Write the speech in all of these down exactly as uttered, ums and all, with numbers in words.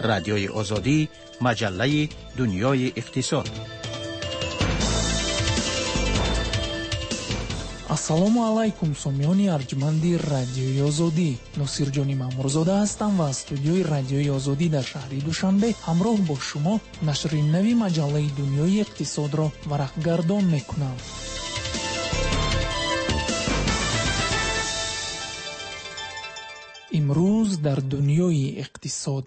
رادیوی آزادی، مجله دنیای اقتصاد. ассалому алайкум сомиёни арҷманди радиои озодӣ. носирҷони мамурзода ҳастам ва аз студиои радиои озодӣ дар шаҳри душанбе ҳамроҳ бо шумо нашри нави маҷаллаи дунёи иқтисодро варақгардон мекунам. имрӯз дар дунёи иқтисод.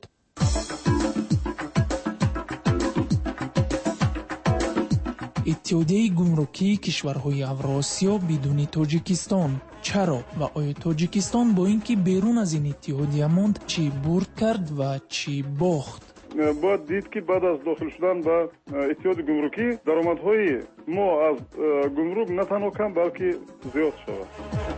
иттиҳодияи гумрукии кишварҳои Авроосиё бидуни Тоҷикистон. чаро ва оё Тоҷикистон бо ин ки берун аз ин иттиҳодия монд, чӣ бурд кард ва чӣ бохт? бояд дид ки баъд аз дохил шудан ба иттиҳоди гумрукӣ даромадҳои мо аз гумрук на танҳо кам, балки зиёд шавад.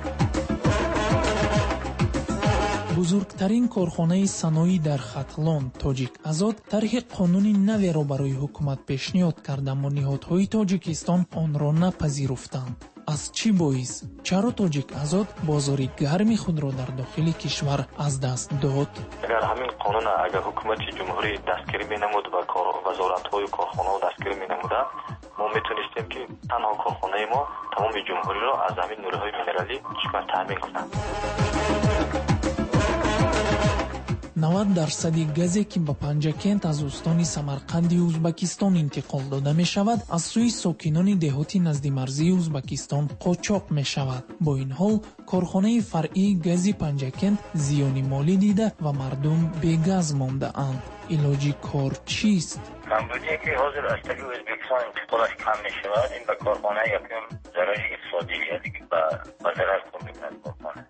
бузургтарин корхонаи саноӣ дар Хатлон, Тоҷик Азод, тарҳи қонуни наверо барои ҳукумат пешниҳод кард, аммо ниҳодҳои Тоҷикистон онро напазируфтанд. аз чӣ боис? чаро Тоҷик Азод бозори гарми худро дар дохили кишвар аз даст дод? агар ҳамин қонун агар ҳукумати ҷумҳурӣ дастгирӣ менамуд ва вазоратҳои корхонаҳо дастгирӣ менамуда, мо метонистем ки танҳо корхонаи мо тамоми ҷумҳуриро аз ҳамин нуриҳои минералӣ чиқар таъмин кунад. навад дарсади газе ки ба Панҷакент аз устони Самарқанди Узбекистон интиқол дода мешавад, аз сӯи сокинони деҳоти назди марзии Узбекистон қочоқ мешавад. бо ин ҳол корхонаи фаръии гази Панҷакент зиёни молӣ дида ва мардум бегаз мондаанд. илоҷи кор чист? камбудие ки ҳозир аз тариқи Ӯзбекистон интиқолаш кам мешавад, ин ба корхона якум зарари иқтисодӣ яъне ба ба зарар хӯрд мекунад корхона.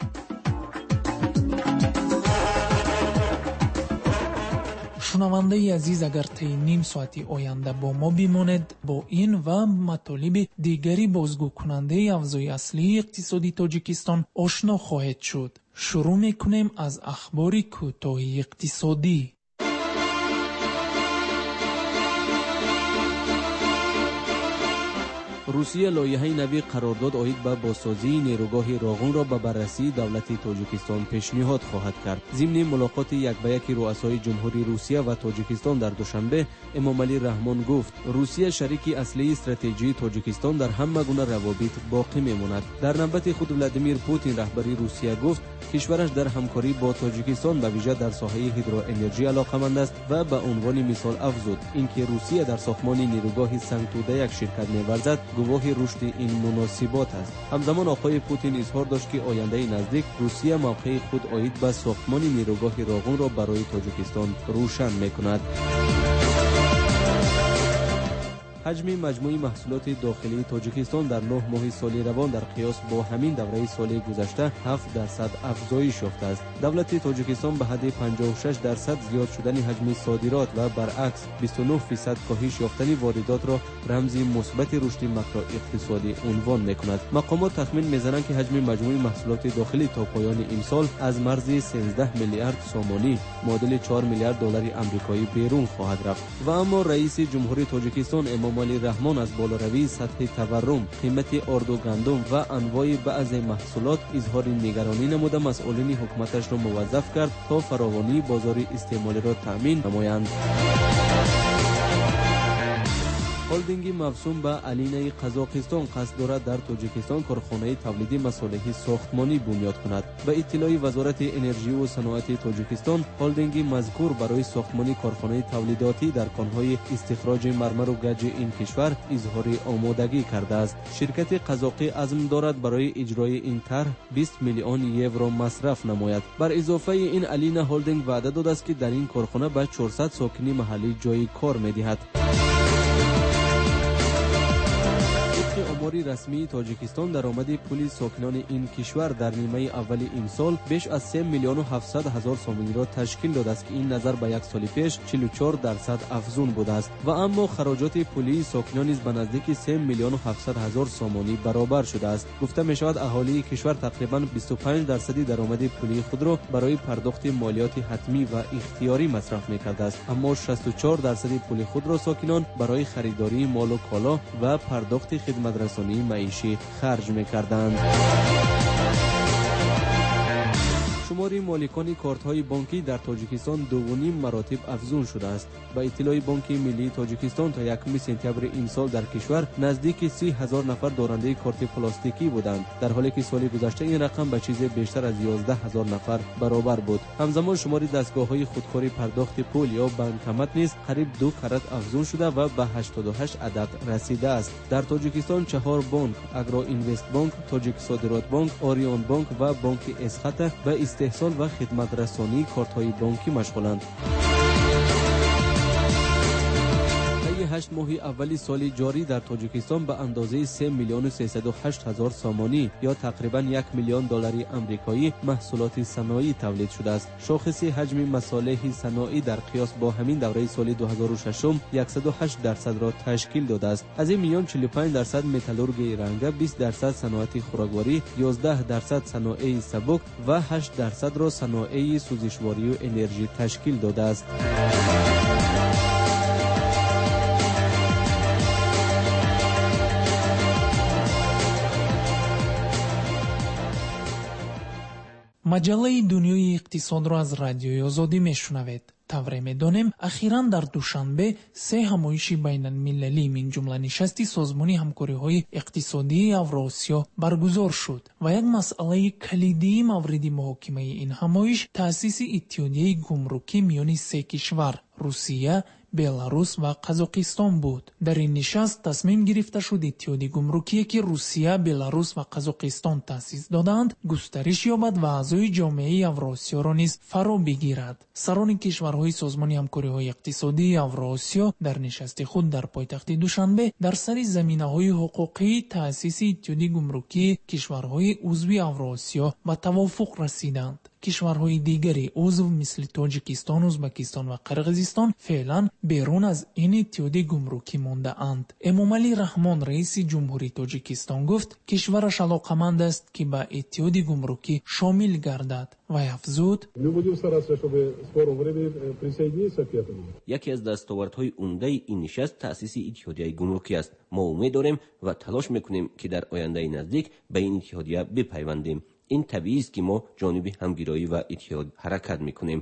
шунавандаи азиз, агар таи ним соати оянда бо мо бимонед, бо ин ва матолиби дигари бозгӯкунандаи авзои аслии иқтисоди Тоҷикистон ошно хоҳед шуд. шурӯъ мекунем аз ахбори кӯтоҳи иқтисодӣ. روسیه لایحه نوی قرارداد آید به بازسازی نیروگاه راغون را به بررسی دولت تاجیکستان پیشنهاد خواهد کرد. ضمن ملاقات یک به یک رؤسای جمهوری روسیه و تاجیکستان در دوشنبه، امامعلی رحمان گفت روسیه شریک اصلی استراتژی تاجیکستان در همه گونه روابط باقی میماند. در نوبت خود ولادیمیر پوتین رهبری روسیه گفت کشورش در همکاری با تاجیکستان به ویژه در ساحه هیدروانرژی علاقه‌مند است و به عنوان مثال افزود اینکه روسیه در ساختمان نیروگاه سنگ-توده یک شرکت می‌ورزد گواه رشد این مناسبات است. همزمان آقای پوتین اظهار داشت که آینده نزدیک روسیه موقع خود آید به ساختمان نیروگاه راغون را برای تاجیکستان روشن می‌کند. حجم مجموعی محصولات داخلی تاجیکستان در نه ماه سال روان در قیاس با همین دوره سال گذشته هفت درصد افزایش یافته است. دولت تاجیکستان به حد پنجاه و شش درصد زیاد شدن حجم صادرات و برعکس بیست و نه درصد کاهش یافتن واردات را رمزی مثبت رشد ماکرواقتصادی عنوان می‌کند. مقامات تخمین می‌زنند که حجم مجموعی محصولات داخلی تا پایان امسال از مرز سیزده میلیارد سومانی معادل چهار میلیارد دلار آمریکایی بیرون خواهد رفت. و اما رئیس جمهوری تاجیکستان امامعلی رحمان از بالاروی سطح تورم، قیمت آرد و گندم و انواع بعضی محصولات اظهار نگرانی نموده مسئولین حکومتش را موظف کرد تا فراوانی بازار استعمالی را تأمین نمایند. هلدینگ موسوم به علینه قزاقستان قصد دارد در تاجیکستان کارخانه تولیدی مصالح ساختمانی بنیاد کند. به اطلاع وزارت انرژی و صنایع تاجیکستان، هلدینگ مذکور برای ساختمان کارخانه تولیداتی در کانهای استخراج مرمر و گچ این کشور اظهار آمادگی کرده است. شرکت قزاقی عزم دارد برای اجرای این طرح بیست میلیون یورو مصرف نماید. بر اضافه این علینه هلدینگ وعده داده است که در این کارخانه به چهارصد ساکن محلی جای کار می‌دهد. آمار رسمی تاجیکستان درآمد پولی ساکنان این کشور در نیمه اول این سال بیش از سه میلیون و هفتصد هزار سومانی را تشکیل داده است که این نظر به یک سال پیش چهل و چهار درصد افزون بوده است و اما خراجات پولی ساکنان نیز به نزدیک سه میلیون و هفتصد هزار سومانی برابر شده است. گفته می شود اهالی کشور تقریبا بیست و پنج درصد درآمد پولی خود را برای پرداخت مالیات حتمی و اختیاری مصرف می کرده است، اما شصت و چهار درصد پول خود را ساکنان برای خریداری مال و کالا و پرداخت خدمات رسانی معیشی خرج می‌کردند. شمار شمار مالکان کارت‌های بانکی در تاجیکستان دو و نیم مراتب افزون شده است. با اطلاع بانک ملی تاجیکستان تا یکم سپتامبر این سال در کشور نزدیک سی هزار نفر دارنده کارت پلاستیکی بودند، در حالی که سال گذشته این رقم به چیز بیشتر از یازده هزار نفر برابر بود. همزمان شمار دستگاه‌های خودکار پرداخت پول یا بانکمت نیز قریب دو کرات افزون شده و به هشتاد و هشت عدد رسیده است. در تاجیکستان چهار بانک، اگرو اینوست بانک، تاجیک صادرات بانک، آریون بانک و بانک اسخط به استحصال و خدمت رسانی کارت‌های بانکی مشغولند. هشت ماه اولی سال جاری در تاجیکستان به اندازه سه میلیون و سیصد و هشت هزار سامانی یا تقریبا یک میلیون دلاری آمریکایی محصولات صنایعی تولید شده است. شاخص حجم مصالح صنایعی در قیاس با همین دوره سال دو هزار و شش صد و هشت درصد را تشکیل داده است. از این میان چهل و پنج درصد متالورگی رنگه، بیست درصد صنایع خوراکواری، یازده درصد صنایع سبک و هشت درصد را صنایع سوزشواری و انرژی تشکیل داده است. маҷаллаи дунёи иқтисодро аз радиои озодӣ мешунавед. тавре медонем ахиран дар душанбе се ҳамоиши байналмилалӣ минҷумла нишасти созмони ҳамкориҳои иқтисодии Авроосиё баргузор шуд ва як масъалаи калидии мавриди муҳокимаи ин ҳамоиш таъсиси иттиҳодияи гумрукӣ миёни се кишвар Русия, Беларус ва Қазоқистон буд. Дар ин нишаст тасмим гирифта шуд иттиҳоди гумрукие ки Русия, Беларус ва Қазоқистон таъсис додаанд густариш ёбад ва аъзои ҷомеаи Авроосиёро низ фаро бигирад. Сарони кишварҳои созмони ҳамкориҳои иқтисодии Авроосиё дар нишасти худ дар пойтахти Душанбе дар сари заминаҳои ҳуқуқии таъсиси иттиҳоди гумрукии кишварҳои узви Авроосиё ба тавофуқ расиданд. кишварҳои дигари узв мисли Тоҷикистон, Узбекистон ва Қирғизистон феълан берун аз ин иттиҳоди гумрукӣ мондаанд. Эмомалӣ Раҳмон, раиси ҷумҳурии Тоҷикистон, гуфт кишвараш алоқаманд аст ки ба иттиҳоди гумрукӣ шомил гардад. Вай афзуд: яке аз дастовардҳои умдаи ин нишаст таъсиси иттиҳодияи гумрукӣ аст. мо умед дорем ва талош мекунем ки дар ояндаи наздик ба ин иттиҳодия бипайвандем. این طبیعی است که ما جانب همگرایی و اتحاد حرکت میکنیم.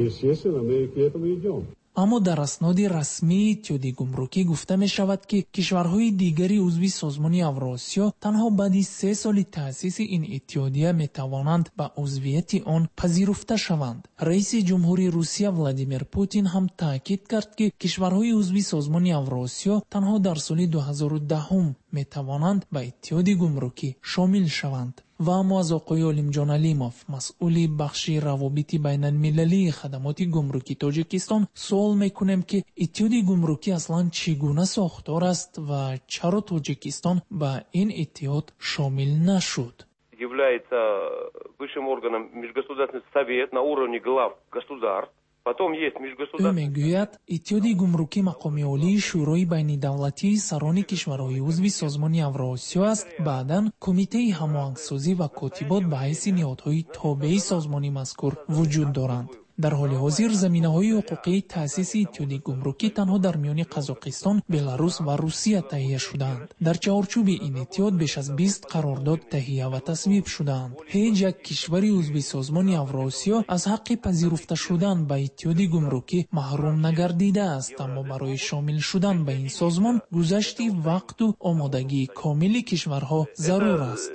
аммо дар асноди расмии иттиҳоди гумрукӣ гуфта мешавад ки кишварҳои дигари узви созмони Авроосиё танҳо баъди се соли таъсиси ин иттиҳодия метавонанд ба узвияти он пазируфта шаванд. раиси ҷумҳури Русия Владимир Путин ҳам таъкид кард ки кишварҳои узви созмони Авроосиё танҳо дар соли ду ҳазору даҳум метавонанд ба иттиҳоди гумрукӣ шомил шаванд. ва аммо аз оқои Олимҷон Алимов, масъули бахши равобити байналмилалии хадамоти гумрукӣ Тоҷикистон, суол мекунем ки иттиҳоди гумрукӣ аслан чӣ гуна сохтор аст ва чаро Тоҷикистон ба ин иттиҳод шомил нашуд? Является высшим органом Межгосударственный совет на уровне глав государств. ӯ мегӯяд иттиҳоди гумрукӣ мақоми олии шӯрои байнидавлатии сарони кишварҳои узви созмони Авроосиё аст. баъдан кумитаи ҳамоҳангсозӣ ва котибот ба ҳайси ниҳодҳои тобеи созмони мазкур вуҷуд доранд. дар ҳоли ҳозир заминаҳои ҳуқуқии таъсиси иттиҳоди гумрукӣ танҳо дар миёни Қазоқистон, Беларус ва Русия таҳия шудаанд. дар чаҳорчӯби ин иттиҳод беш аз бист қарордод таҳия ва тасвиб шудаанд. ҳеҷ як кишвари узви созмони Авроосиё аз ҳаққи пазируфта шудан ба иттиҳоди гумрукӣ маҳрум нагардидааст, аммо барои шомил шудан ба ин созмон гузашти вақту омодагии комили кишварҳо зарур аст.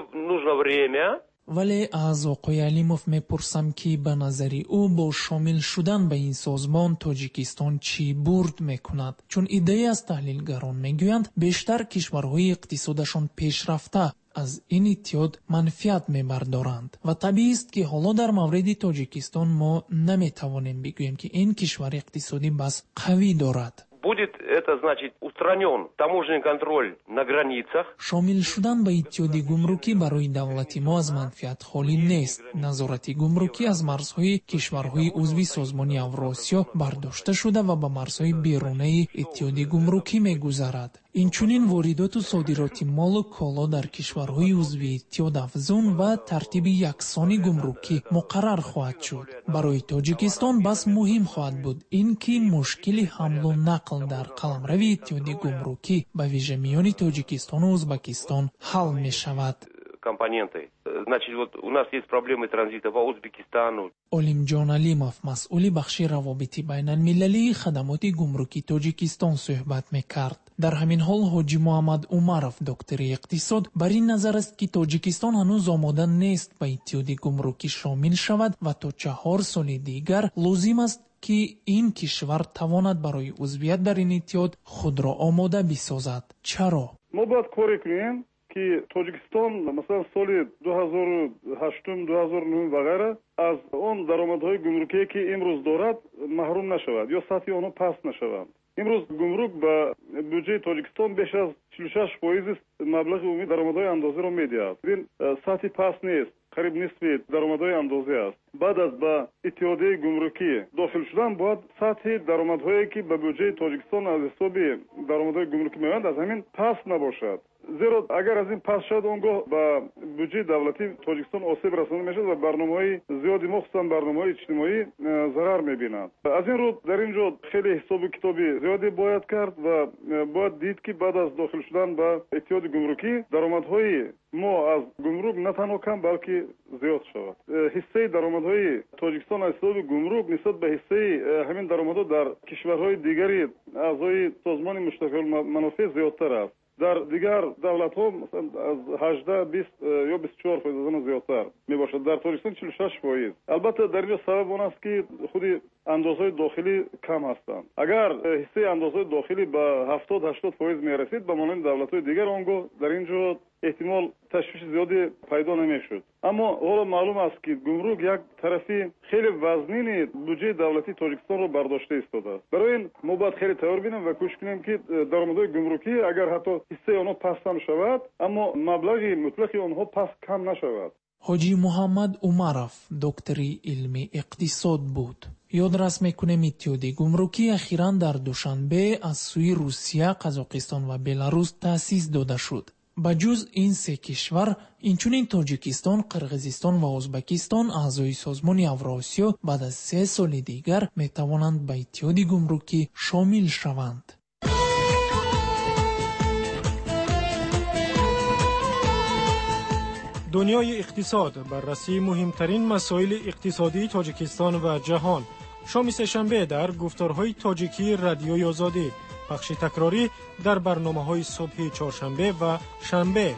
вале аз оқои Алимов мепурсам ки ба назари ӯ бо шомил шудан ба ин созмон Тоҷикистон чӣ бурд мекунад, чун идеи аз таҳлилгарон мегӯянд бештар кишварҳои иқтисодашон пешрафта аз ин иттиҳод манфиат мебардоранд ва табиист ки ҳоло дар мавриди Тоҷикистон мо наметавонем бигӯем ки ин кишвар иқтисодӣ бас қавӣ дорад. Будет это значит устранен таможенный контроль на границах. Шомил шудан ба иттиҳоди гумрукӣ барои давлати мо аз манфиат холӣ нест. назорати гумрукӣ аз марзҳои кишварҳои узви созмони Авроосиё бардошта шуда ва ба марзҳои берунаи иттиҳоди гумрукӣ мегузарад. инчунин воридоту содироти молу коло дар кишварҳои узви иттиҳод афзун ва тартиби яксони гумрукӣ муқаррар хоҳад шуд. барои Тоҷикистон бас муҳим хоҳад буд ин ки мушкили ҳамлу нақл дар қаламрави иттиҳоди гумрукӣ ба вижа миёни Тоҷикистону Узбекистон ҳал мешавад. компоненты. Значит, вот у нас есть проблемы транзита по Узбекистану. Олим Ҷон Алимов, масъули бахши равобити байналмилалии хадамоти гумруки Тоҷикистон суҳбат мекард. дар ҳамин ҳол ҳоҷи Муҳаммад Умаров, доктори иқтисод, бар ин назар аст, ки Тоҷикистон ҳанӯз омода нест ба иттиҳоди гумрукӣ шомил шавад ва то чаҳор соли дигар лозим аст, ки ин кишвар тавонад барои узвият дар ин иттиҳод худро омода бисозад. Чаро? мо бояд коре кунем, ки Тоҷикистон масалан соли ду ҳазору ҳаштум ду ҳазору нӯҳум ва ғайра аз он даромадҳои гумрукие ки имрӯз дорад маҳрум нашавад ё сатҳи онҳо паст нашаванд. имрӯз гумрук ба бюджеи Тоҷикистон беш аз чилу шаш фоизи маблағи умумии даромадҳои андозиро медиҳад. ин сатҳи паст нест, қариб нисфи даромадҳои андозӣ аст. баъд аз ба иттиҳодияи гумрукӣ дохил шудан бояд сатҳи даромадҳое ки ба бюджеи Тоҷикистон аз ҳисоби даромадҳои гумрукӣ меоянд аз ҳамин паст набошад. зеро агар аз ин паст шавад, он гоҳ ба бюджеи давлати Тоҷикистон осеб расонда мешавад ва барномаҳои зиёди, махсусан барномаҳои иҷтимоӣ зарар мебинад. аз ин рӯ дар ин ҷо хеле ҳисобу китоби зиёде бояд кард ва бояд дид, ки баъд аз дохил шудан ба иттиҳоди гумрукӣ даромадҳои мо аз гумрук на танҳо кам, балки зиёд шавад. ҳиссаи даромадҳои Тоҷикистон аз ҳисоби гумрук нисбат ба ҳиссаи ҳамин даромадҳо дар кишварҳои дигари аъзои созмони муштаракулманофеъ зиёдтар аст. дар дигар давлатҳо масалан аз ҳаждаҳ бист ё бисту чор фоиз аз он зиёдтар мебошад. дар Тоҷикистон чилу шаш фоиз. албатта дар инҷо сабаб он аст, ки худи андозҳои дохилӣ кам ҳастанд. агар ҳиссаи андозҳои дохилӣ ба ҳафтод ҳаштод фоиз мерасид ба монанди давлатҳои дигар, он гоҳ дар ин ҷо эҳтимол ташвиши зиёде пайдо намешуд. аммо ҳоло маълум аст, ки гумрук як тарафи хеле вазнини буҷаи давлати Тоҷикистонро бардошта истодааст. барои ин мо бояд хеле тайёр бинем ва кӯшиш кунем, ки даромадҳои гумрукӣ агар ҳатто ҳиссаи онҳо паст ҳам шавад, аммо маблағи мутлақи онҳо паст кам нашавад. ҳоҷи Муҳаммад Умаров, доктори илми иқтисод буд. ёдрас мекунем иттиҳоди гумрукӣ ахиран дар душанбе аз сӯи Русия, Қазоқистон ва Беларус таъсис дода шуд. ба ҷуз ин се кишвар, инчунин Тоҷикистон, Қирғизистон ва Узбекистон аъзои созмони Авроосиё баъд аз се соли дигар метавонанд ба иттиҳоди гумрукӣ шомил шаванд. дунёи иқтисод, баррасии муҳимтарин масоили иқтисодии Тоҷикистон ва ҷаҳон. шоми сешанбе дар гуфторҳои тоҷикии радиои озодӣ. пахши такрорӣ дар барномаҳои субҳи чоршанбе ва шанбе.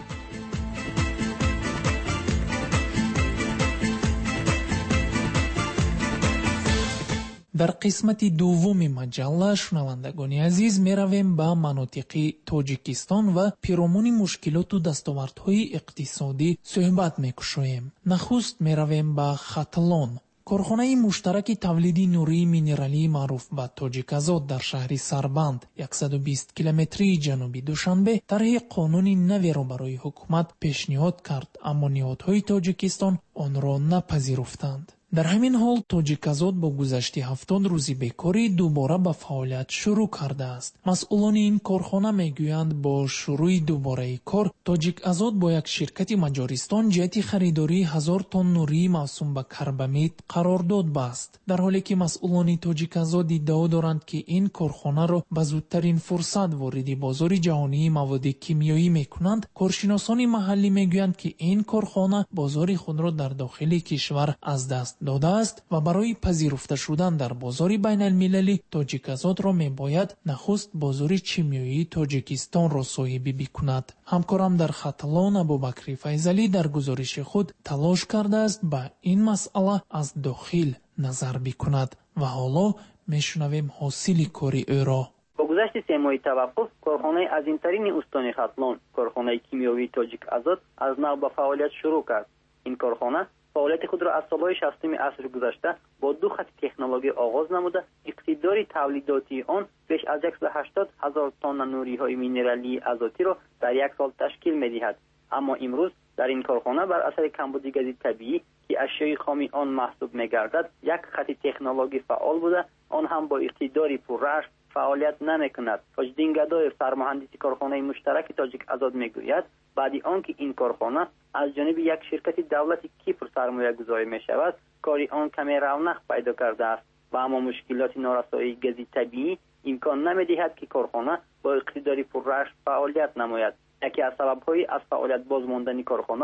дар қисмати дуввуми маҷалла, шунавандагони азиз, меравем ба манотиқи Тоҷикистон ва пиромони мушкилоту дастовардҳои иқтисодӣ суҳбат мекушоем. нахуст меравем ба Хатлон, корхонаи муштараки тавлиди нурии минералии маъруф ба Тоҷиказод дар шаҳри Сарбанд, яксаду бист километрии ҷануби Душанбе, тарҳи қонуни наверо барои ҳукумат пешниҳод кард, аммо ниҳодҳои Тоҷикистон онро напазируфтанд. дар ҳамин ҳол Тоҷиказод бо гузашти ҳафтод рӯзи бекорӣ дубора ба фаъолият шурӯъ кардааст. масъулони ин корхона мегӯянд, бо шурӯъи дубораи кор Тоҷиказод бо як ширкати Маҷористон ҷиҳати харидории ҳазор тонн нурии мавсум ба карбамид қарордод баст. дар ҳоле ки масъулони Тоҷиказод иддао доранд, ки ин корхонаро ба зудтарин фурсат вориди бозори ҷаҳонии маводи кимиёӣ мекунанд, коршиносони маҳаллӣ мегӯянд, ки ин корхона бозори худро дар дохили кишвар аз даст додааст ва барои пазируфта шудан дар бозори байналмилалӣ Тоҷиказодро мебояд нахуст бозори кимиёии Тоҷикистонро соҳибӣ бикунад. ҳамкорам дар Хатлон Абубакри Файзалӣ дар гузориши худ талош кардааст ба ин масъала аз дохил назар бикунад ва ҳоло мешунавем ҳосили кори ӯро. бо гузашти се моҳи таваққуф, корхонаи азимтарини устони Хатлон, корхонаи кимиёвии Тоҷиказод, аз нав ба фаъолият шурӯъ кард. ин корхона фаъолияти худро аз солҳои шастуми аср гузашта бо ду хати технологӣ оғоз намуда, иқтидори тавлидотии он беш аз яксад ва ҳаштод ҳазор тонна нуриҳои минералии азотиро дар як сол ташкил медиҳад. аммо имрӯз дар ин корхона бар асари камбуди гази табиӣ, ки ашёи хоми он маҳсуб мегардад, як хати технологӣ фаъол буда, он ҳам бо иқтидори пуррашт фаъолият намекунад. Фоҷдин Гадоев, сармуҳандиси корхонаи муштараки Тоҷиказод, мегӯяд, баъди он ки ин корхона аз ҷониби як ширкати давлати Кипр сармоягузорӣ мешавад, кори он каме равнақ пайдо кардааст ва аммо мушкилоти норасоии гази табиӣ имкон намедиҳад, ки корхона бо иқтидори пуррашт фаъолият намояд. яке аз сабабҳои аз фаъолият бозмондани корхонаро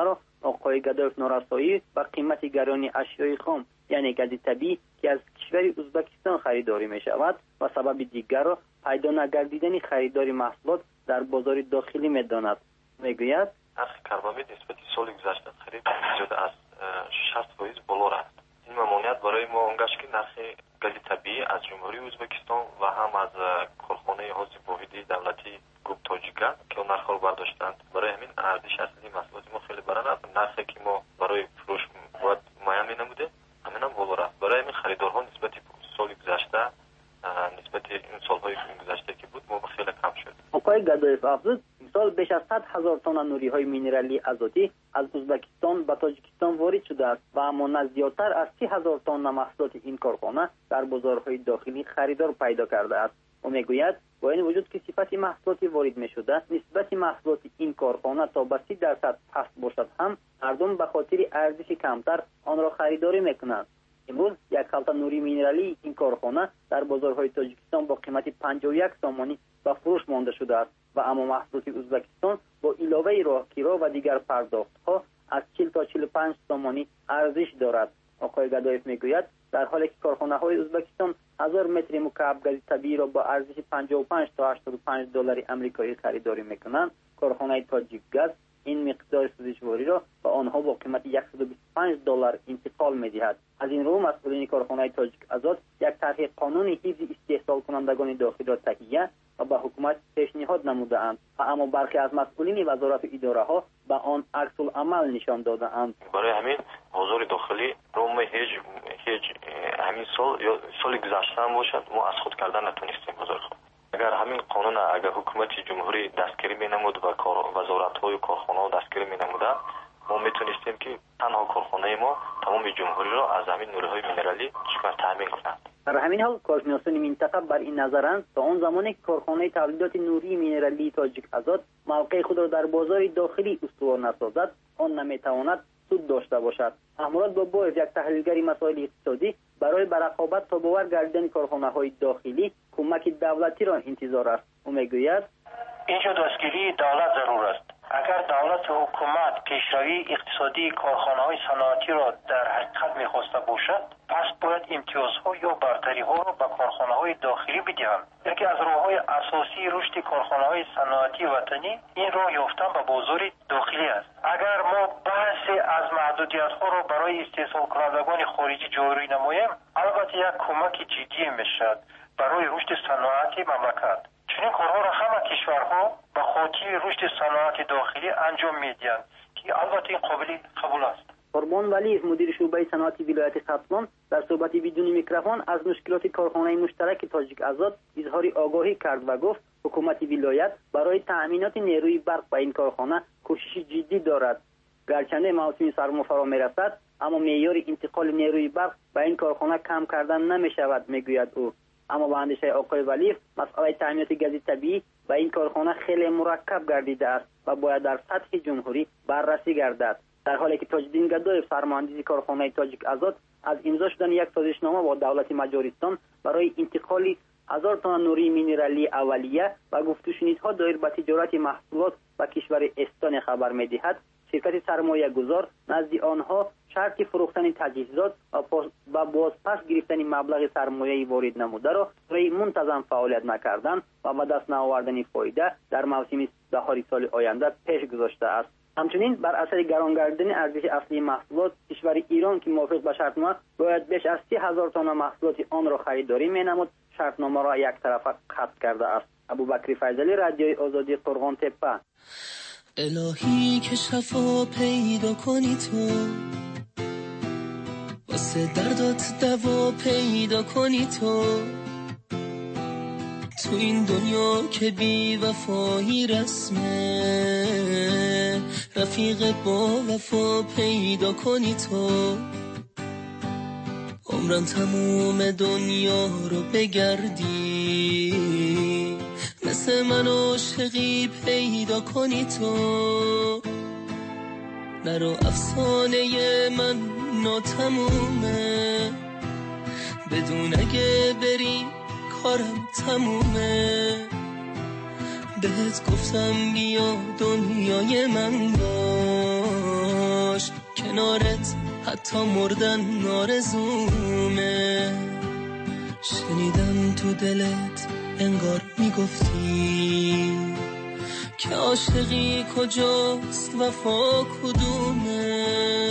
آقای گدایف نارسایی و قیمت گرانی اشیای خام یعنی گاز طبیعی که از کشور ازبکستان خریداری می شود و سبب دیگر را پیدا نگردیدن خریداری محصولات در بازار داخلی می داند. میگوید نرخ کربامید نسبت سال گذشته خرید زیاده از شصت فیصد بالا رفت. این ممانعت برای ما اونگشت که نرخ گاز طبیعی از جمهوری ازبکستان و هم از کارخانه حوض واحدی دولتی گروپ تاجیکگاز که اون نرخ رو برداشتند، برای همین ارزش اصلی محصولات ما خیلی بالا رفت. نرخی که ما برای فروش باید معین نموده همین هم بالا رفت. برای همین خریدارها نسبت سال گذشته نسبت این سالهای گذشته که بود ما خیلی کم شد. آقای گدایف افزود امسال بیش از صد هزار تن نوری های مینرالی آزادی از ازبکستان به تاجیکستان وارد شده است و اما زیادتر از سی هزار تن محصولات این کارخانه در بازارهای داخلی خریدار پیدا کرده است. او میگوید با این وجود که صفت محصولاتی وارد می شده نسبت محصولات این کارخانه تا به سی درصد پست باشد هم مردم به خاطر ارزش کمتر آن را خریداری میکنند. امروز یک خلطه نوری مینرالی این کارخانه در بازارهای تاجیکستان با قیمت پنجاه و یک سامانی به فروش مانده شده است و اما محصولات ازبکستان با علاوه راهگیرا و دیگر پرداخت‌ها از چهل تا چهل و پنج سامانی ارزش دارد. آقای گدایف میگوید در حالی که کارخانه‌های ازبکستان هزار متر مکعب گاز طبیعی را با ارزش پنجاه و پنج تا هشتاد و پنج دلار آمریکایی خریداری میکنند، کارخانه تاجیکگاز این مقدار سوزشواری را به آنها با قیمت صد و بیست و پنج دلار انتقال می‌دهد. از این رو مسئولین کارخانه تاجیک آزاد یک طرح قانون حفظ استحصال کنندگان داخلی را تهیه و به حکومت پیشنهاد نموده‌اند و اما برخی از مسئولین وزارت و اداره‌ها به آن عکس العمل نشان داده‌اند. برای همین بازار داخلی رو ما هیچ هیچ همین سال یا سال گذشته هم باشد ما از خود کردن نتونستیم بازار خود. اگر همین قانون اگر حکومت جمهوری دستگیری می‌نمود و کار وزارت‌های و کارخانه‌ها دستگیری می‌نموده ما میتونستیم که تنها کارخانه ما تمام جمهوری را از همین نورهای مینرالی چکار تامین کنند. در همین حال کارشناسان منطقه بر این نظرند تا آن زمانی که کارخانه تولیدات نوری مینرالی تاجیک آزاد موقع خود را در بازار داخلی استوار نسازد آن نمیتواند سود داشته باشد. احمد بابا یک تحلیلگر مسائل اقتصادی برای برقابت تا باور گردیدن کارخانه‌های داخلی کمک دولتی را انتظار است. او میگوید اینجا دستگیری دولت ضرور است. اگر دولت و حکومت پیشروی اقتصادی کارخانه‌های صنعتی را در حقیقت می‌خواسته باشد، پس باید امتیازها یا برتری‌ها را به کارخانه‌های داخلی بدهند. یکی از راه‌های اساسی رشد کارخانه‌های صنعتی وطنی این راه یافتن به بازار داخلی است. اگر ما بحث از محدودیت‌ها را برای استحصال کنندگان خارجی جاری نماییم، البته یک کمک جدی می‌شود برای رشد صنعتی مملکت. چنین کارها را همه کشورها به خاطر رشد صنعت داخلی انجام میدهند که البته این قابل قبول است. قربان ولی مدیر شعبه صنعتی ولایت قزوین در صحبت بدون میکروفون از مشکلات کارخانه مشترک تاجیک آزاد اظهار آگاهی کرد و گفت حکومت ولایت برای تأمینات نیروی برق به این کارخانه کوشش جدی دارد. گرچه موسم سرما فرا میرسد اما معیار انتقال نیروی برق به این کارخانه کم کردن نمی شود میگوید او. اما به اندیشه آقای ولیف مسئله تامینات گاز طبیعی و این کارخانه خیلی مرکب گردیده است و باید در سطح جمهوری بررسی گردد. در حالی که تاج‌الدین گدایف فرماندهی کارخانه تاجیک آزاد از امضا شدن یک سازشنامه با دولت مجارستان برای انتقال هزار تن نوری مینرالی اولیه و گفت و شنیدها دایر به تجارت محصولات و کشور استان خبر می‌دهد، شرکت سرمایه گذار نزد آنها شرط فروختن تجهیزات و بازپس گرفتن مبلغ سرمایه وارد نموده را برای منتظم فعالیت نکردن و به دست نآوردن فایده در موسم بهاری سال آینده پیش گذاشته است. همچنین بر اثر گرانگردیدن ارزش اصلی محصولات کشور ایران که موافق به شرطنامه باید بیش از سی هزار تن محصولات آن را خریداری می‌نمود، شرطنامه را یک طرفه قطع کرده است. ابوبکر فیضلی، رادیوی آزادی، قرغان تپه. الهی که شفا پیدا کنی تو، واسه دردات دوا پیدا کنی تو، تو این دنیا که بی وفایی رسمه، رفیق با وفا پیدا کنی تو، عمرم تموم دنیا رو بگردی، مثل من عاشقی پیدا کنی تو، نرو افسانه من ناتمومه، بدون اگه بری کارم تمومه، بهت گفتم بیا دنیای من باش، کنارت حتی مردن آرزومه. شنیدم تو دلت انگار میگفتی که عاشقی کجاست وفا کدومه.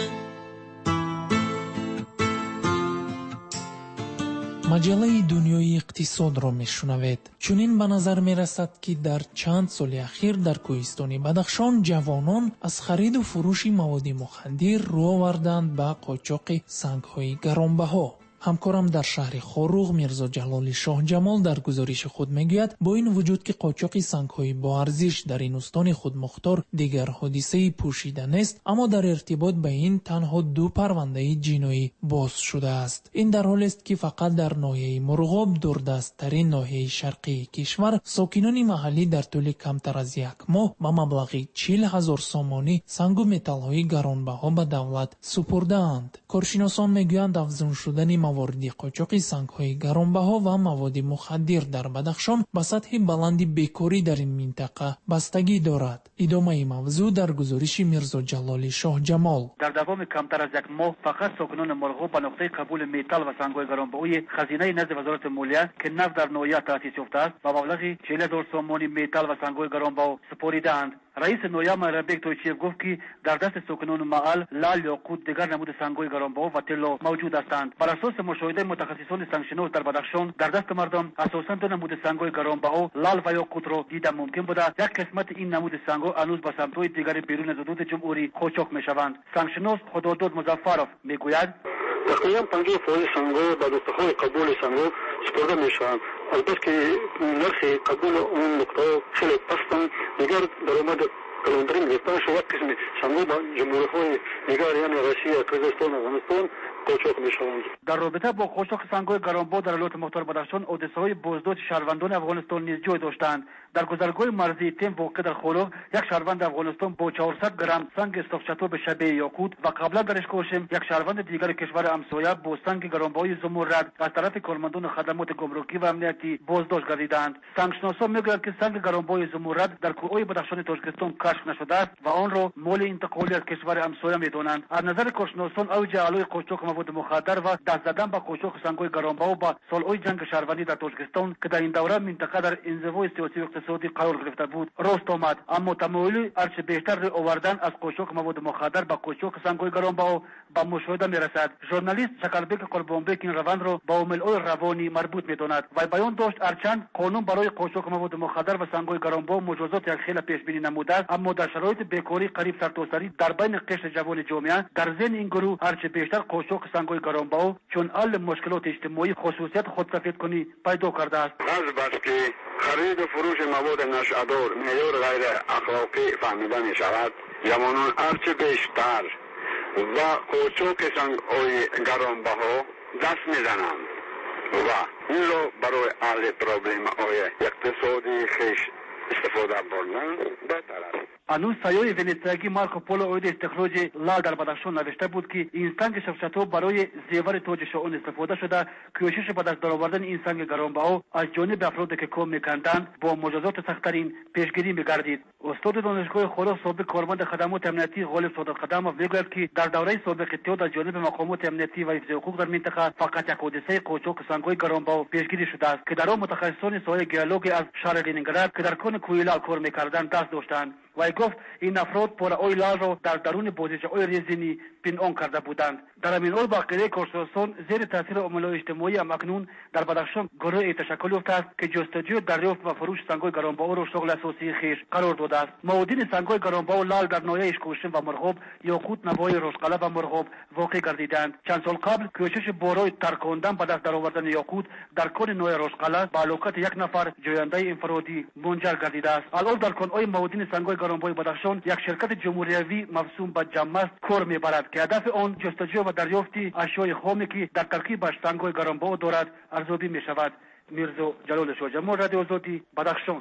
مجله دنیای اقتصاد را میشنوید. چنین به نظر میرسد که در چند سال اخیر در کوهستان بدخشان جوانان از خرید و فروش مواد مخدر رو آوردند به قاچاق سنگ‌های گرانبها. همکارم در شهر خاروغ میرزا جلال شاه جمال در گزارش خود میگوید با این وجود که قاچاق سنگ‌های با ارزش در این استان خود مختار دیگر حادثه پوشیده نیست، اما در ارتباط به این تنها دو پرونده جنایی باز شده است. این در حالی است که فقط در ناحیه مرغاب دوردست‌ترین ناحیه شرقی کشور ساکنان محلی در طول کمتر از یک ماه با مبلغ چهل هزار سامانی سنگ و متال‌های گرانبها به دولت سپرده‌اند. کارشناسان میگویند افزون شدن موارد قاچاق سنگ‌های گرانبها و مواد مخدر در بدخشان به سطح بلند بیکاری در این منطقه بستگی دارد. ادامه موضوع در گزارش میرزا جلال شاه جمال. در دوام کمتر از یک ماه فقط ساکنان مرغوب به نقطه قبول متال و سنگ‌های گرانبهای خزینه نزد وزارت مالیه که نفت در ناحیه تأسیس یافته است و مبلغ چهل هزار سامانی متال و سنگ‌های گرانبها سپاریده‌اند. رئیس ناحیه مربک تویچیف گفت که در دست ساکنان محل لال، یاقوت، دیگر نمود سنگ‌های گرانبها و طلا موجود هستند. بر اساس مشاهده متخصصان سنگشناس در بدخشان در دست مردم اساساً دو نمود سنگ‌های گرانبها لال و یاقوت را دیدن ممکن بوده. یک قسمت این نمود سنگ‌ها هنوز به سمت‌های دیگر بیرون از حدود جمهوری قاچاق می‌شوند. سنگشناس خداداد مظفرов میگوید تقریباً پنجاه درصد سنگ‌ها به نقطه‌های قبول سنگ‌ها سپرده می‌شوند. البته که نرخ قبول اون نقطه‌ها خیلی پستند. دیگر درآمد کلانترین گرفتن شد یک قسم سنگ‌ها با جمهوری‌های دیگر یعنی روسیه، قزاقستان و افغانستان قاچاق می‌شوند. در رابطه با قاچاق سنگ‌های گرانبها در ولایت مختار بدخشان حادثه‌های بازداشت شهروندان افغانستان نیز جای داشتند. در گذرگاه مرزی تیم واقع در خاروغ یک شهروند افغانستان با چهارصد گرم سنگ استخشتاب شبیه یاقوت و قبلا در اشکاشم یک شهروند دیگر کشور همسایه با سنگ گرانبهای زمرد از طرف کارمندان خدمات گمرکی و امنیتی بازداشت گردیدند. سنگشناسان میگویند که سنگ گرانبهای زمرد در کوههای بدخشان تاجیکستان کشف نشده است و آن را مال انتقالی از کشور همسایه میدانند. از نظر کارشناسان اوج علای قاچاق مواد مخدر و دست زدن به قاچاق سنگ‌های گرانبها با سال‌های جنگ شهروندی در تاجیکستان که در این دوره منطقه در انزوای سیاسی و اقتصادی قرار گرفته بود راست آمد، اما تمایل هرچه بیشتر روی آوردن از قاچاق مواد مخدر به قاچاق سنگ‌های گرانبها به مشاهده میرسد. ژورنالیست شکربک قربانبک این روند را با عامل‌های روانی مربوط میداند و بیان داشت هرچند قانون برای قاچاق مواد مخدر و سنگ‌های گرانبها مجازات یک خیلی پیش بینی نموده است، اما در شرایط بیکاری قریب سرتاسری در بین قشر جوان جامعه در ذهن این گروه هرچه بیشتر قاچاق سنگ‌های گرانبها چون حل مشکلات اجتماعی خصوصیت خودسفید کنی پیدا کرده است. از بس که خرید و فروش مواد نشعه‌دار معیار غیر اخلاقی فهمیده می شود، جوانان هرچه بیشتر و قاچاق سنگ‌های گرانبها دست میزنند و این را برای حل پروبلم های اقتصادی خیش استفاده بردن بهتر است. هنوز سیای ونیزیایی مارکو پولو اوید استخراج لال در بدخشان نوشته بود که این سنگ شفشتو برای زیور تاج شاهان استفاده شده. کوشش به دست درآوردن این سنگ گرانبها از جانب افرادی که کام میکردند با مجازات سخت‌ترین پیشگیری میگردید. استاد دانشگاه خاروغ سابق کارمند خدمات امنیتی غالب صادق قدم میگوید که در دوره سابق اتحاد از جانب مقامات امنیتی و حفظ حقوق در منطقه فقط یک حادثه قاچاق سنگ‌های گرانبها پیشگیری شده است که در آن متخصصان سایه گیالوگ از شهر لنینگراد که در کان کویلال کار میکردند دست داشتند. و گفت این افراد پاره‌های لال را در درون بازیچه‌های رزینی پنهان کرده بودند. در همین حال باقی کارشناسان زیر تاثیر عامل‌های اجتماعی هم اکنون در بدخشان گروهی تشکل یافته است که جستجوی دریافت و فروش سنگ‌های گرانبها را شغل اساسی خویش قرار داده است. معادن سنگ‌های گرانبها و لال در ناحیه اشکوشم و مرغاب، یاقوت، نوای رشقله و مرغاب واقع گردیدند. چند سال قبل کوشش برای ترکاندن به دست درآوردن یاقوت در کان نوای رشقله با علاقت یک نفر جوینده انفرادی منجر گردیده است. الان در کان‌های معادن سنگ‌های گرانبهای بدخشان یک شرکت جمهوریوی مفصوم به جمست کار میبرد که هدف آن جستجو و دریافت اشیاء خامی که در ترکیب سنگ‌های گرانبها دارد ارزیابی می‌شود. میرزا جلال شاه جمال، رادیو آزادی، بدخشان.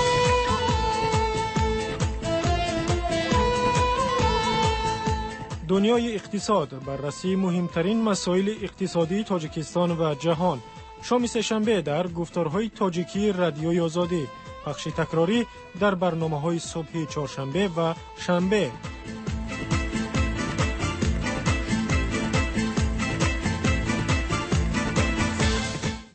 دنیای اقتصاد، بررسی مهمترین مسائل اقتصادی تاجیکستان و جهان. شام سه‌شنبه در گفتارهای تاجیکی رادیوی آزادی، پخش تکراری در برنامه‌های صبح چهارشنبه و شنبه.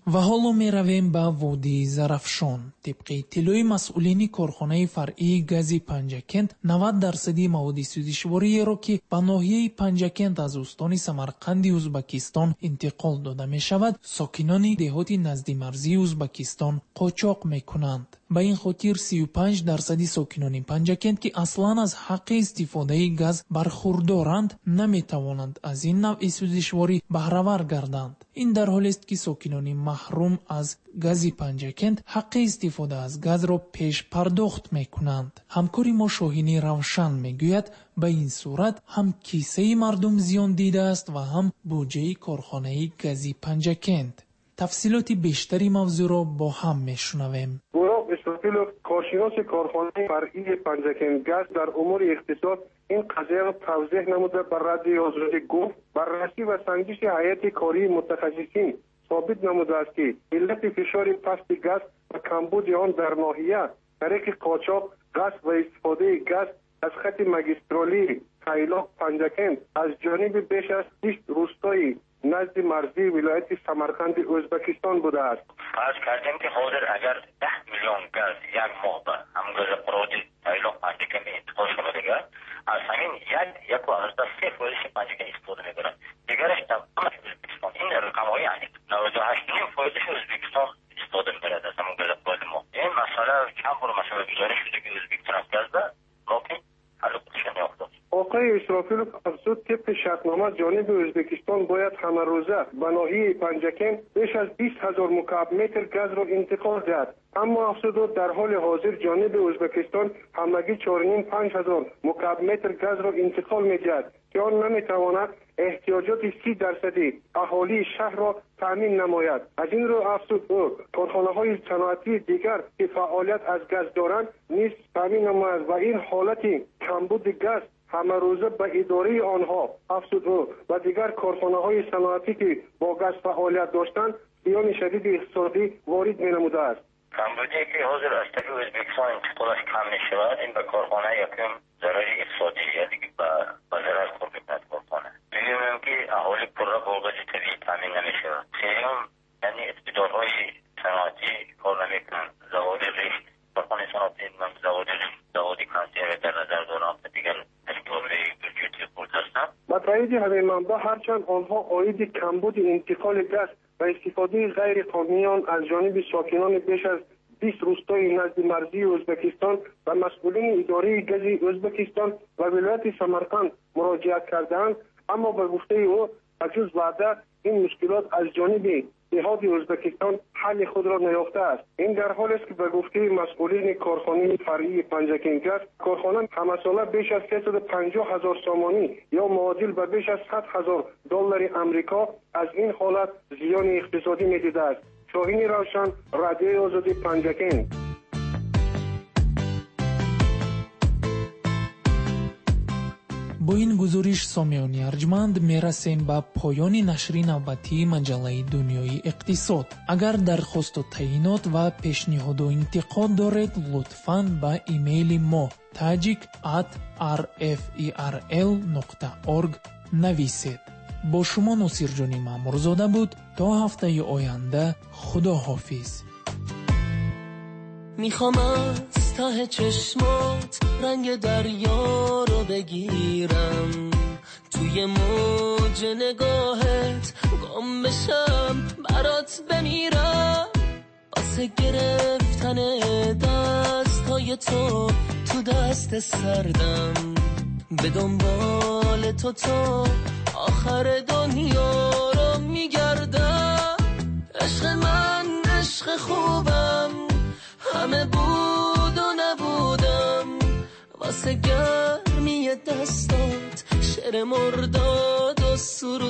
و حالا می رویم به وادی زرافشان. طبق اطلاع مسئولین کارخانه فرعی گاز پنجکند، نود درصدی مواد سوزشواری را که به ناحیه پنجکند از استان سمرقند ازبکستان انتقال داده می شود، ساکنان دهات نزد مرزی ازبکستان قاچاق می کنند. به این خاطر سی و پنج درصدی ساکنان پنجکند که اصلا از حق استفاده گاز برخوردارند نمی توانند از این نوع سوزشواری بهره‌ور گردند. این در حالی است که ساکنان محروم از گاز پنجکند حق استفاده از گاز را پیش پرداخت می کنند. همکاری ما شاهین روشن می گوید به این صورت هم کیسه مردم زیان دیده است و هم بودجه کارخانه گاز پنجکند. تفصیلات بیشتری موضوع را با هم می شنویم. اسرافیلوف، کارشناس کارخانه فرعی پنجکند گاز در امور اقتصاد، این قضیه را توضیح نموده بر رادیوی آزادی گفت بررسی و سنجش هیئت کاری متخصصین ثابت نموده است که علت فشار پست گاز و کمبود آن در ناحیه طریق قاچاق گاز و استفاده گاز از خط ماگیسترالی خیلاق پنجکند از جانب بیش از بیست روستای نزد مرزی ولایت سمرقند ازبکستان بوده است. فرض کردیم که حاضر اگر ده میلیون گاز یک ماه به همگاز پرودی خیلاق پنجکند انتقال شده از همین یک یک و از سه فایدش پنجکند استفاده می‌کنند. دیگرش در ازبکستان این رقم‌های یعنی نود و هشت فایدش ازبکستان استفاده می‌کند از همگاز پرودی ما. این مسئله چند بار مسئله گزارش شده که ازبکستان از گاز ده لکن حل کنشن نیافتاد. آقای اسرافیلوف افزود طبق شرطنامه جانب ازبکستان باید همه روزه به ناحیه پنجکند بیش از بیست هزار مکعب متر گاز را انتقال دهد. اما افزود در حال حاضر جانب ازبکستان همگی چهار و نیم پنج هزار مکعب متر گاز را انتقال می‌دهد که آن نمی‌تواند احتیاجات سی درصدی اهالی شهر را تامین نماید. از این رو افزود او کارخانه‌های صنعتی دیگر که فعالیت از گاز دارند نیز تامین نماید و این حالت کمبود گاز همه روزه به اداره آنها افزود او و دیگر کارخانه‌های صنعتی که با گاز فعالیت داشتند زیان شدید اقتصادی وارد می‌نموده است. کمبودی که حاضر از طریق ازبکستان انتقالش کم می‌شود، این به کارخانه یکم ضرر اقتصادی یعنی به ضرر خورد می‌کند کارخانه. دوم که اهالی پر را با گاز طبیعی تامین نمی‌شود. سوم یعنی استعدادهای صنعتی کار نمی‌کنند. زواد ریش کارخانه صنعتی من زواد زوادی کنسر در نظر دارم و دیگر اشکال‌های بودجه خورد هستند. با تایید همین منبع هرچند آنها عاید کمبود انتقال گاز و استفاده غیر قانونی آن از جانب ساکنان بیش از بیست روستای نزد مرزی ازبکستان و مسئولین اداره گاز ازبکستان و ولایت سمرقند مراجعت کردند، اما به گفته او بجز وعده این مشکلات از جانب نهاد ازبکستان حل خود را نیافته است. این در حالی است که به گفته مسئولین کارخانه فرعی پنجکند گاز، کارخانه همه ساله بیش از سیصد و پنجاه هزار سامانی یا معادل به بیش از صد هزار دلار امریکا از این حالت زیان اقتصادی می‌دیده است. شاهین روشن، رادیوی آزادی پنجکند. با این گزارش سامیانی ارجمند میرسیم به پایان نشر نوبتی مجله دنیای اقتصاد. اگر درخواست و تعیینات و پیشنهاد و انتقاد دارید لطفاً به ایمیل ما tajik at r f e r l dot org نویسید. با شما ناصر جانی مامورزاده بود. تا هفته آینده خدا حافظ. میخوام از ته چشمات رنگ دریا رو بگیرم، توی موج نگاهت گم بشم برات بمیرم، واسه گرفتن دستای تو تو دست سردم، به دنبال تو تو آخر دنیا رو میگردم. عشق من عشق خوبم همه بود و نبودم، واسه گرمی دستات شعر مرداد و سرود